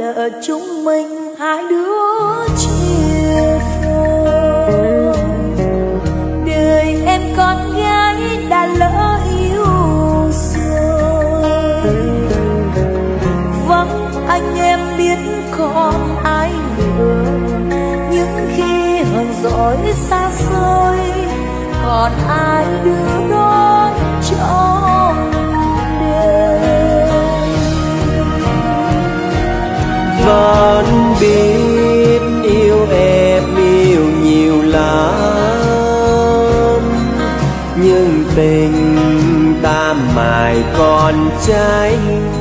nợ chúng mình hai đứa chia phôi. Đời em con gái đã lỡ yêu rồi, vắng anh em biết còn ai nữa. Những khi hờn dỗi xa xôi, còn ai đưa đón trong đêm. Vẫn biết yêu em yêu nhiều lắm, nhưng tình ta mãi còn cháy.